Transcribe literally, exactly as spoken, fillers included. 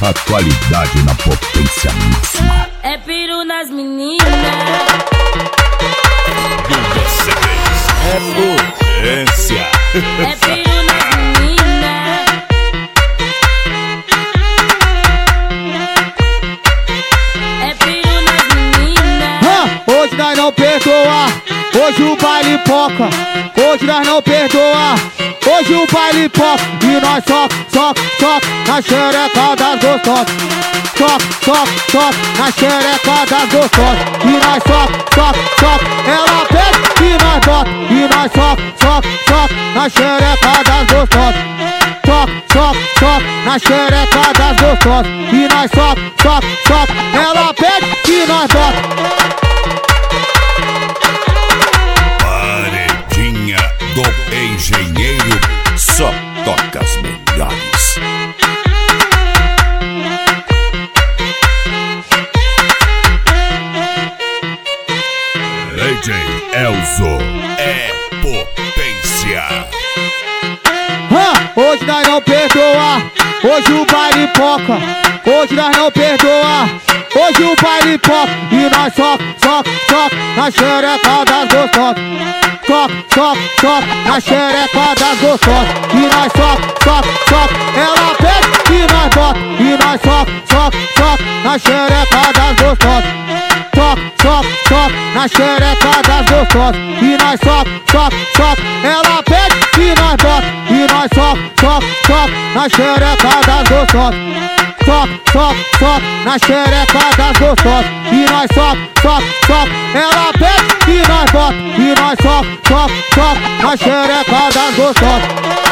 A qualidade na potência máxima. É piru nas meninas. É potência. É piru nas meninas. É piru nas meninas. Ah, hoje nós não perdoa. Hoje o baile poca. Hoje nós não perdoa. Hoje o baile poca. E nós soca, soca, soca na xereca das gostosas. Soca, soca, soca na xereca das gostosas. E nós soca, soca, soca. Ela pega e nós bota. E nós soca, soca, soca na xereca das gostosas. Soca, soca, soca na xereca das gostosas. E nós soca, soca, soca. Ela pega e nós bota. Paredinha do Engenheiro, só toca as melhores. D J Elzo é potência. Ah, hoje nós não perdoa. Hoje o baile poca. Hoje nós não perdoa. Hoje o baile poca. E nós soca, soca, soca na xereca das gostosas. Soca, soca, soca na xereca das gostosas. E nós soca, soca, soca. Ela pega e nós bota. E nós soca, soca, soca na xereca das gostosas. Soca, soca, soca na xereca das gostosas. E nós soca, soca, soca. Ela pega e nós bota. E nós soca, soca, soca na xereca das gostosas. Soca, soca, soca na xereca das gostosas. E nós soca, soca, soca. Ela pega e nós bota. E nós soca, soca, soca na xereca das gostosas.